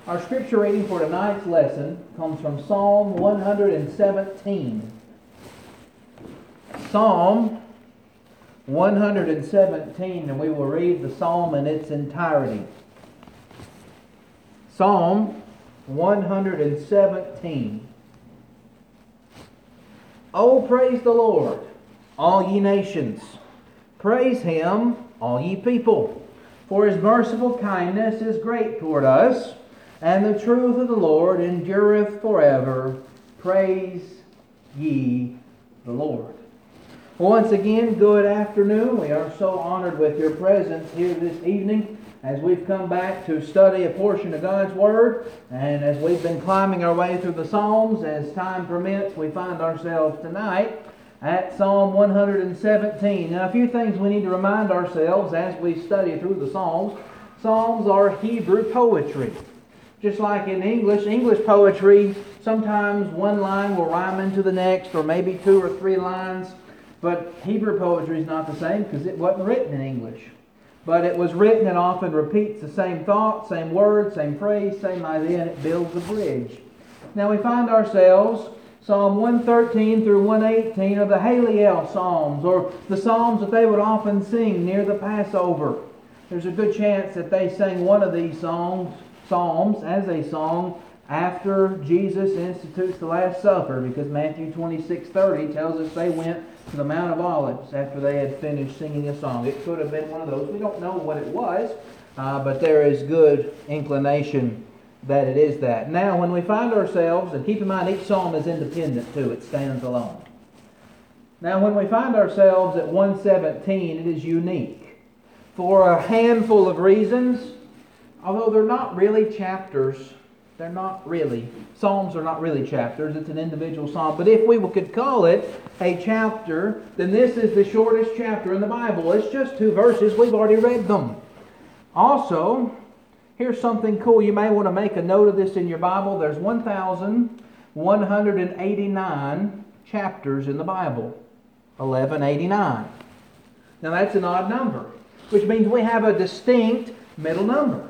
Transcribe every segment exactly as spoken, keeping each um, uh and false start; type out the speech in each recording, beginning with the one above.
Our scripture reading for tonight's lesson comes from Psalm one hundred seventeen. Psalm one hundred seventeen, and we will read the psalm in its entirety. Psalm one hundred seventeen. O praise the Lord, all ye nations. Praise Him, all ye people. For His merciful kindness is great toward us, and the truth of the Lord endureth forever. Praise ye the Lord. Once again, good afternoon. We are so honored with your presence here this evening as we've come back to study a portion of God's Word. And as we've been climbing our way through the Psalms, as time permits, we find ourselves tonight at Psalm one hundred seventeen. Now, a few things we need to remind ourselves as we study through the Psalms. Psalms are Hebrew poetry. Just like in English, English poetry, sometimes one line will rhyme into the next, or maybe two or three lines. But Hebrew poetry is not the same because it wasn't written in English. But it was written and often repeats the same thought, same word, same phrase, same idea, and it builds a bridge. Now we find ourselves, Psalm one thirteen through one eighteen are the Hallel Psalms, or the Psalms that they would often sing near the Passover. There's a good chance that they sang one of these songs Psalms as a song after Jesus institutes the Last Supper, because Matthew twenty-six thirty tells us they went to the Mount of Olives after they had finished singing a song. It could have been one of those. We don't know what it was, uh, but there is good inclination that it is that. Now, when we find ourselves, and keep in mind each psalm is independent too, it stands alone. Now, when we find ourselves at one seventeen, it is unique for a handful of reasons. Although they're not really chapters, they're not really, Psalms are not really chapters, it's an individual psalm. But if we could call it a chapter, then this is the shortest chapter in the Bible. It's just two verses, we've already read them. Also, here's something cool, you may want to make a note of this in your Bible. There's one thousand one hundred eighty-nine chapters in the Bible, eleven eighty-nine. Now that's an odd number, which means we have a distinct middle number.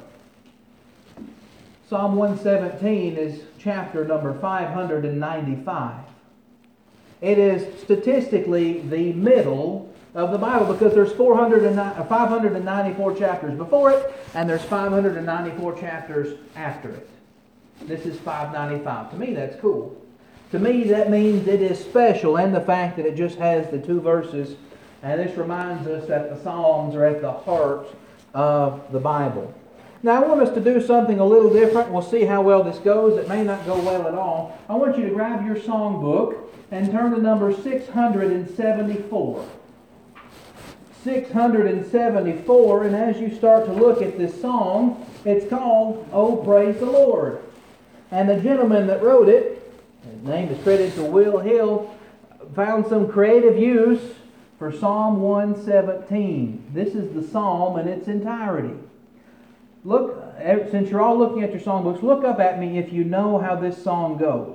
Psalm one seventeen is chapter number five hundred ninety-five. It is statistically the middle of the Bible because there's five hundred ninety-four chapters before it, and there's five hundred ninety-four chapters after it. This is five ninety-five. To me, that's cool. To me, that means it is special, and the fact that it just has the two verses, and this reminds us that the Psalms are at the heart of the Bible. Now I want us to do something a little different. We'll see how well this goes. It may not go well at all. I want you to grab your songbook and turn to number six hundred seventy-four. six hundred seventy-four, and as you start to look at this song, it's called "Oh Praise the Lord." And the gentleman that wrote it, his name is credited to Will Hill, found some creative use for Psalm one seventeen. This is the psalm in its entirety. Look, since you're all looking at your songbooks, look up at me if you know how this song goes.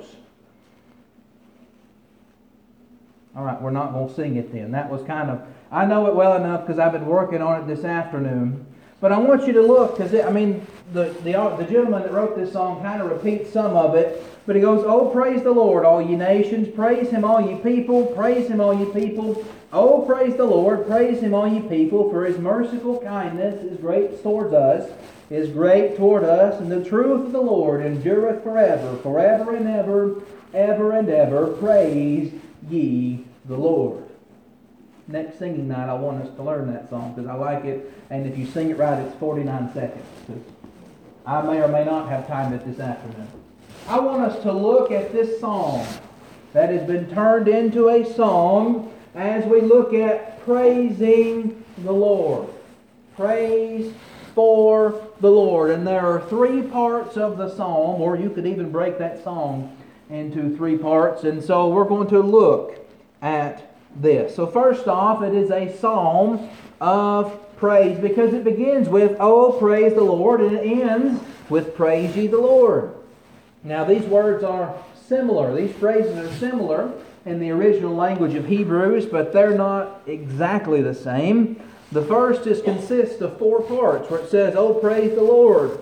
All right, we're not going to sing it then. That was kind of, I know it well enough because I've been working on it this afternoon. But I want you to look, because I mean, the, the, the gentleman that wrote this song kind of repeats some of it. But he goes, "Oh, praise the Lord, all ye nations. Praise Him, all ye people. Praise Him, all ye people. Oh, praise the Lord. Praise Him, all ye people. For His merciful kindness is great towards us. Is great toward us. And the truth of the Lord endureth forever. Forever and ever. Ever and ever. Praise ye the Lord." Next singing night, I want us to learn that song because I like it. And if you sing it right, it's forty-nine seconds. I may or may not have timed it this afternoon. I want us to look at this song that has been turned into a song as we look at praising the Lord. Praise for the Lord. And there are three parts of the psalm, or you could even break that song into three parts. And so we're going to look at this. So first off, it is a psalm of praise because it begins with, "Oh, praise the Lord," and it ends with, "Praise ye the Lord." Now these words are similar. These phrases are similar in the original language of Hebrews, but they're not exactly the same. The first is consists of four parts where it says, "Oh, praise the Lord."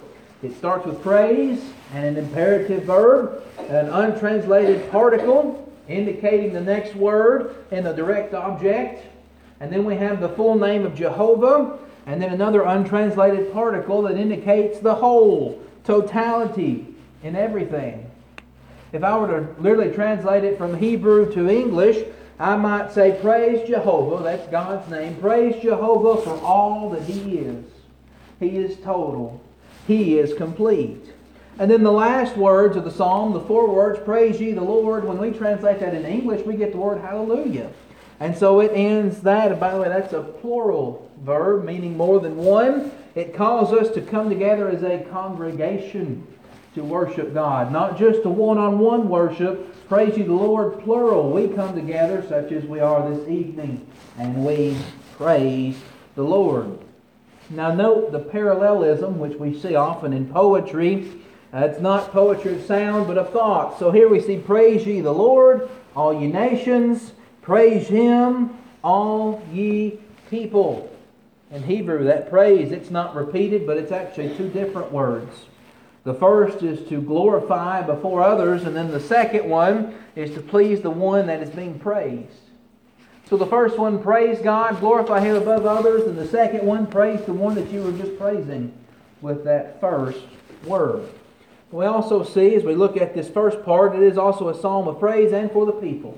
It starts with praise and an imperative verb, an untranslated particle indicating the next word in the direct object. And then we have the full name of Jehovah, and then another untranslated particle that indicates the whole, totality in everything. If I were to literally translate it from Hebrew to English, I might say, praise Jehovah, that's God's name. Praise Jehovah for all that He is. He is total. He is complete. And then the last words of the psalm, the four words, praise ye the Lord, when we translate that in English, we get the word hallelujah. And so it ends that. And by the way, that's a plural verb, meaning more than one. It calls us to come together as a congregation to worship God. Not just a one-on-one worship. Praise ye the Lord, plural. We come together such as we are this evening, and we praise the Lord. Now note the parallelism which we see often in poetry. Uh, it's not poetry of sound, but of thought. So here we see, praise ye the Lord, all ye nations. Praise Him, all ye people. In Hebrew, that praise, it's not repeated, but it's actually two different words. The first is to glorify before others, and then the second one is to please the one that is being praised. So the first one, praise God, glorify Him above others, and the second one, praise the one that you were just praising with that first word. We also see, as we look at this first part, it is also a psalm of praise and for the people.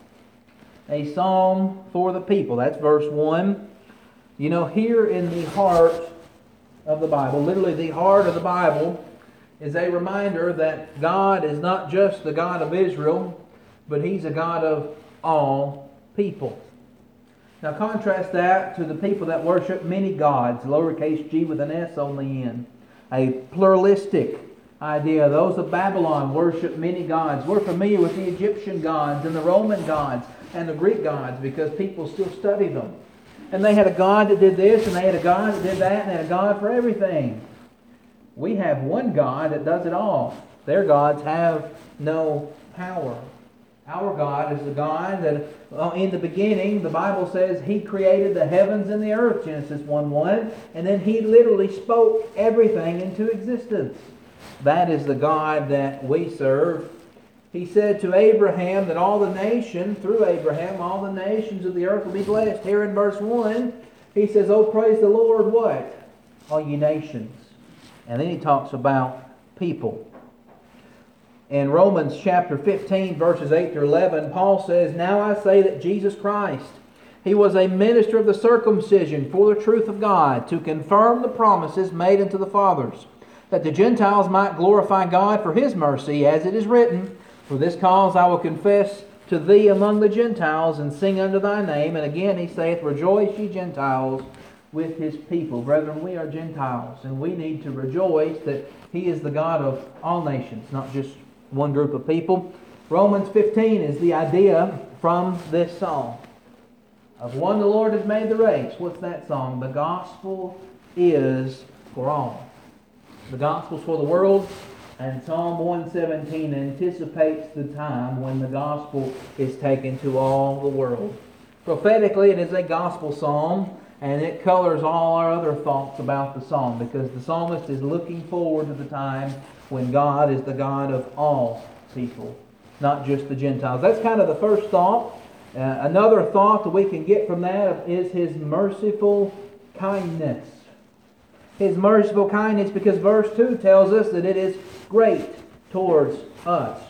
A psalm for the people. That's verse one. You know, here in the heart of the Bible, literally the heart of the Bible, is a reminder that God is not just the God of Israel, but He's a God of all people. Now contrast that to the people that worship many gods, lowercase g with an S on the end. A pluralistic idea. Those of Babylon worship many gods. We're familiar with the Egyptian gods and the Roman gods and the Greek gods because people still study them. And they had a God that did this, and they had a God that did that, and they had a God for everything. We have one God that does it all. Their gods have no power. Our God is the God that well, in the beginning, the Bible says He created the heavens and the earth, Genesis one one, and then He literally spoke everything into existence. That is the God that we serve. He said to Abraham that all the nations, through Abraham, all the nations of the earth will be blessed. Here in verse one, He says, oh, praise the Lord, what? All ye nations. And then He talks about people. In Romans chapter fifteen, verses eight through eleven, Paul says, now I say that Jesus Christ, He was a minister of the circumcision for the truth of God, to confirm the promises made unto the fathers, that the Gentiles might glorify God for His mercy, as it is written, for this cause I will confess to thee among the Gentiles, and sing unto thy name. And again He saith, rejoice ye Gentiles with His people. Brethren, we are Gentiles, and we need to rejoice that He is the God of all nations, not just one group of people. Romans fifteen is the idea from this song. Of one the Lord has made the race. What's that song? The gospel is for all. The gospel's for the world, and Psalm one seventeen anticipates the time when the gospel is taken to all the world. Prophetically, it is a gospel psalm, and it colors all our other thoughts about the psalm, because the psalmist is looking forward to the time when God is the God of all people, not just the Gentiles. That's kind of the first thought. Uh, another thought that we can get from that is His merciful kindness. His merciful kindness, because verse two tells us that it is great towards us.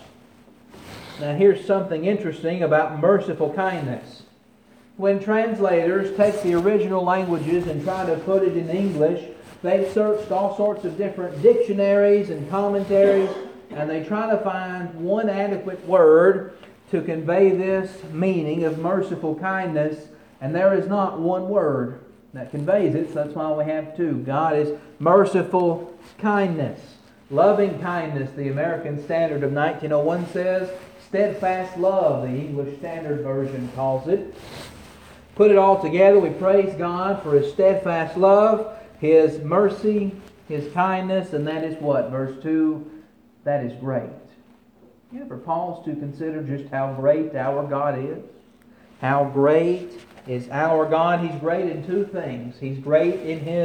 Now here's something interesting about merciful kindness. When translators take the original languages and try to put it in English, they've searched all sorts of different dictionaries and commentaries, and they try to find one adequate word to convey this meaning of merciful kindness, and there is not one word that conveys it, so that's why we have two. God is merciful kindness. Loving kindness, the American Standard of nineteen oh one says. Steadfast love, the English Standard Version calls it. Put it all together, we praise God for His steadfast love, His mercy, His kindness, and that is what? Verse two, that is great. You ever pause to consider just how great our God is? How great is our God? He's great in two things. He's great in His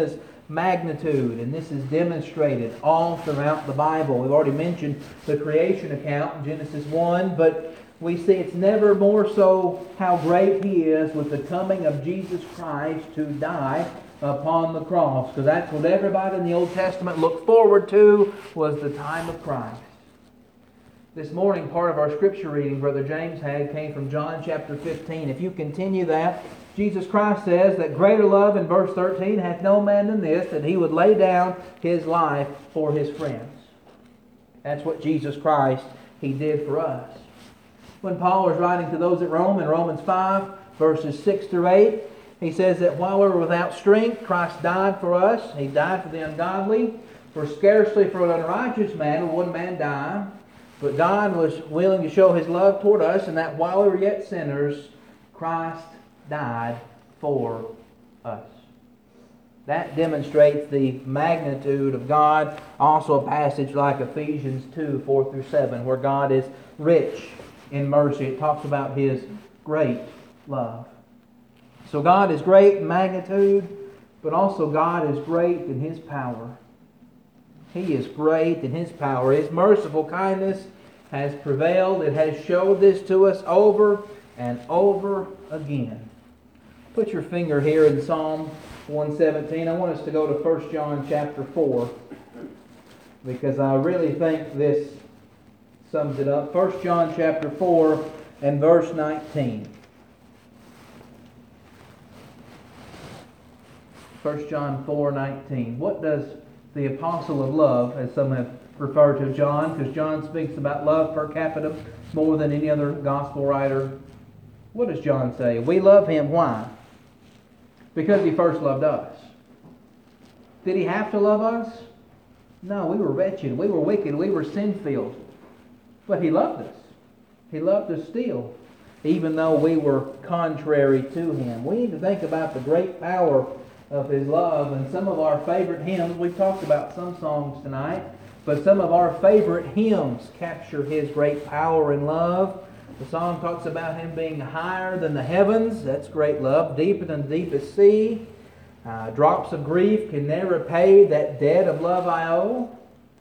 magnitude, and this is demonstrated all throughout the Bible. We've already mentioned the creation account in Genesis one, but we see it's never more so how great He is with the coming of Jesus Christ to die upon the cross, because that's what everybody in the Old Testament looked forward to, was the time of Christ. This morning, part of our scripture reading Brother James had came from John chapter fifteen. If you continue that, Jesus Christ says that greater love in verse thirteen hath no man than this, that He would lay down His life for His friends. That's what Jesus Christ, He did for us. When Paul was writing to those at Rome in Romans five, verses six through eight, he says that while we were without strength, Christ died for us. He died for the ungodly. For scarcely for an unrighteous man will one man die. But God was willing to show His love toward us, and that while we were yet sinners, Christ died for us. That demonstrates the magnitude of God. Also a passage like Ephesians two, four through seven, where God is rich in mercy. It talks about His great love. So God is great in magnitude, but also God is great in His power. He is great in His power. His merciful kindness has prevailed. It has showed this to us over and over again. Put your finger here in Psalm one seventeen. I want us to go to First John chapter four, because I really think this sums it up. First John chapter four and verse nineteen. First John four nineteen. What does the apostle of love, as some have referred to John, because John speaks about love per capita more than any other gospel writer. What does John say? We love Him. Why? Because He first loved us. Did He have to love us? No, we were wretched. We were wicked. We were sin-filled. But He loved us. He loved us still, even though we were contrary to Him. We need to think about the great power of His love. And some of our favorite hymns, we've talked about some songs tonight, but some of our favorite hymns capture His great power and love. The song talks about Him being higher than the heavens. That's great love. Deeper than the deepest sea. Uh, drops of grief can never pay that debt of love I owe.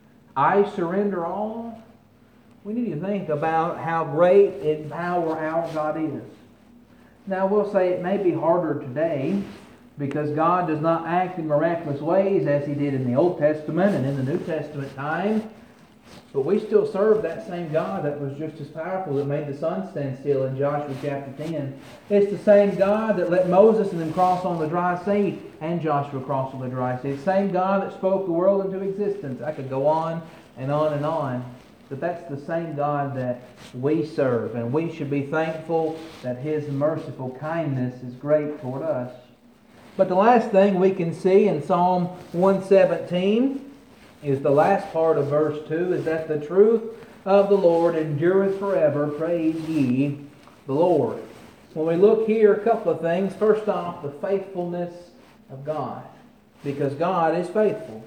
I surrender all. We need to think about how great in power our God is. Now, we'll say it may be harder today, because God does not act in miraculous ways as He did in the Old Testament and in the New Testament time. But we still serve that same God that was just as powerful, that made the sun stand still in Joshua chapter ten. It's the same God that let Moses and them cross on the dry sea, and Joshua cross on the dry sea. It's the same God that spoke the world into existence. I could go on and on and on. But that's the same God that we serve. And we should be thankful that His merciful kindness is great toward us. But the last thing we can see in Psalm one seventeen is the last part of verse two, is that the truth of the Lord endureth forever. Praise ye the Lord. When we look here, a couple of things. First off, the faithfulness of God, because God is faithful.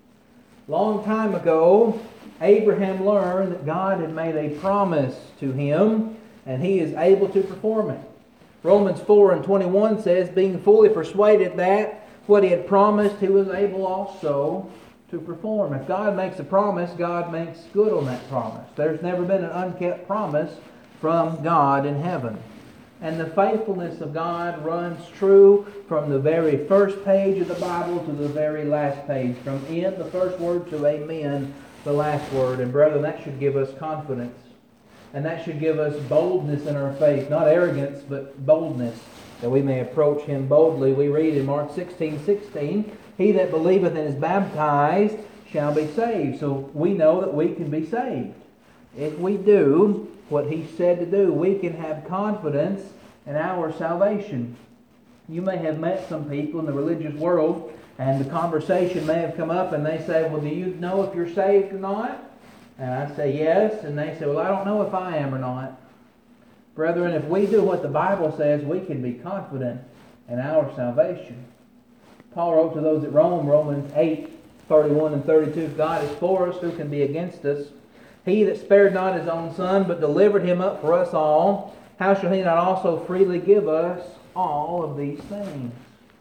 Long time ago, Abraham learned that God had made a promise to him, and he is able to perform it. Romans four and twenty-one says, being fully persuaded that what He had promised, He was able also to perform. If God makes a promise, God makes good on that promise. There's never been an unkept promise from God in heaven. And the faithfulness of God runs true from the very first page of the Bible to the very last page. From in, the first word, to amen, the last word. And brethren, that should give us confidence. And that should give us boldness in our faith. Not arrogance, but boldness, that we may approach Him boldly. We read in Mark sixteen sixteen, He that believeth and is baptized shall be saved. So we know that we can be saved. If we do what He said to do, we can have confidence in our salvation. You may have met some people in the religious world, and the conversation may have come up, and they say, well, do you know if you're saved or not? And I say, yes. And they say, well, I don't know if I am or not. Brethren, if we do what the Bible says, we can be confident in our salvation. Paul wrote to those at Rome, Romans eight, thirty-one and thirty-two, if God is for us, who can be against us? He that spared not His own Son, but delivered Him up for us all, how shall He not also freely give us all of these things?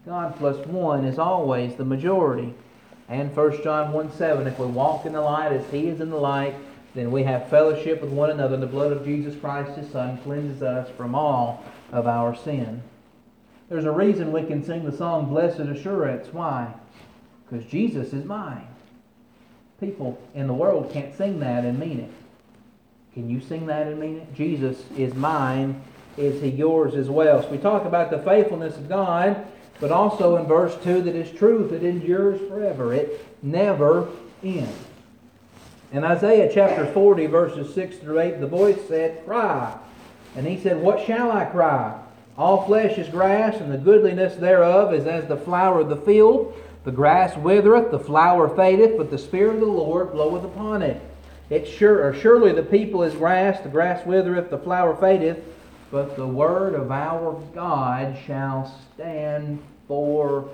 God plus one is always the majority. And First John one seven, if we walk in the light as He is in the light, then we have fellowship with one another, and the blood of Jesus Christ, His Son, cleanses us from all of our sin. There's a reason we can sing the song, Blessed Assurance. Why? Because Jesus is mine. People in the world can't sing that and mean it. Can you sing that and mean it? Jesus is mine. Is He yours as well? So we talk about the faithfulness of God, but also in verse two that His truth, it endures forever. It never ends. In Isaiah chapter forty, verses six through eight, the voice said, Cry. And He said, What shall I cry? All flesh is grass, and the goodliness thereof is as the flower of the field. The grass withereth, the flower fadeth, but the Spirit of the Lord bloweth upon it. It sure, or surely the people is grass, the grass withereth, the flower fadeth, but the word of our God shall stand forever.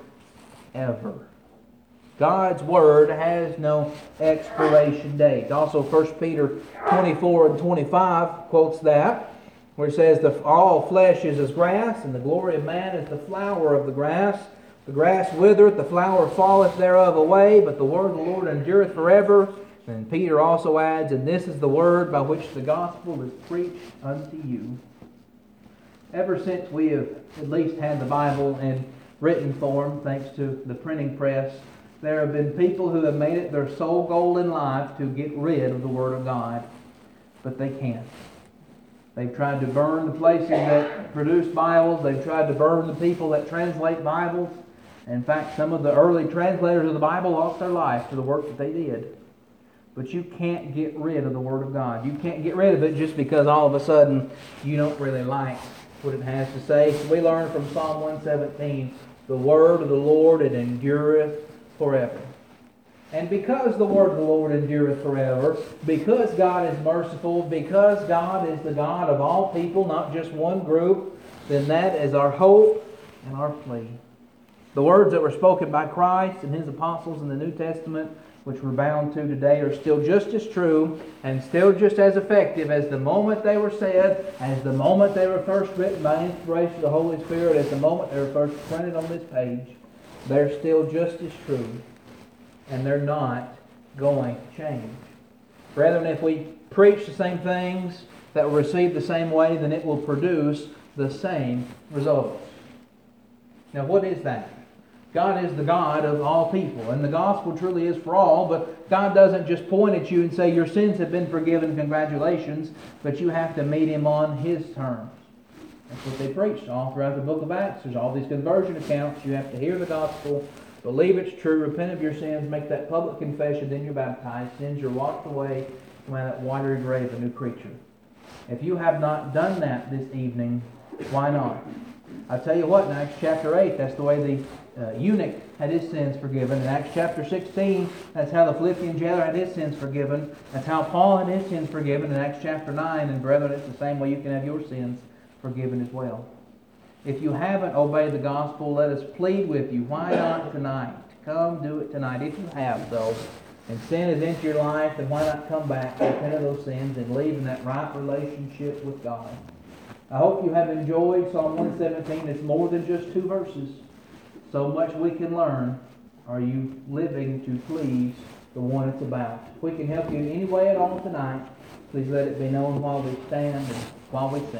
God's word has no expiration date. Also, First Peter twenty-four and twenty-five quotes that, where it says, All flesh is as grass, and the glory of man is the flower of the grass. The grass withereth, the flower falleth thereof away, but the word of the Lord endureth forever. And Peter also adds, And this is the word by which the gospel is preached unto you. Ever since we have at least had the Bible in written form, thanks to the printing press, there have been people who have made it their sole goal in life to get rid of the Word of God. But they can't. They've tried to burn the places that produce Bibles. They've tried to burn the people that translate Bibles. In fact, some of the early translators of the Bible lost their life to the work that they did. But you can't get rid of the Word of God. You can't get rid of it just because all of a sudden you don't really like what it has to say. So we learn from Psalm one seventeen, the Word of the Lord, it endureth forever. And because the word of the Lord endureth forever, because God is merciful, because God is the God of all people, not just one group, then that is our hope and our plea. The words that were spoken by Christ and His apostles in the New Testament, which we're bound to today, are still just as true and still just as effective as the moment they were said, as the moment they were first written by inspiration of the Holy Spirit, as the moment they were first printed on this page. They're still just as true, and they're not going to change. Brethren, if we preach the same things that will receive the same way, then it will produce the same results. Now, what is that? God is the God of all people, and the gospel truly is for all, but God doesn't just point at you and say, your sins have been forgiven, congratulations, but you have to meet Him on His terms. That's what they preached all throughout the book of Acts. There's all these conversion accounts. You have to hear the gospel, believe it's true, repent of your sins, make that public confession, then you're baptized. Sins are washed away, come out of that watery grave, a new creature. If you have not done that this evening, why not? I tell you what, in Acts chapter eight, that's the way the uh, eunuch had his sins forgiven. In Acts chapter sixteen, that's how the Philippian jailer had his sins forgiven. That's how Paul had his sins forgiven in Acts chapter nine. And brethren, it's the same way you can have your sins forgiven as well. If you haven't obeyed the gospel, let us plead with you. Why not tonight? Come do it tonight. If you have, though, and sin is into your life, then why not come back, repent of those sins, and live in that right relationship with God? I hope you have enjoyed Psalm one seventeen. It's more than just two verses. So much we can learn. Are you living to please the one it's about? If we can help you in any way at all tonight, please let it be known while we stand and while we sing.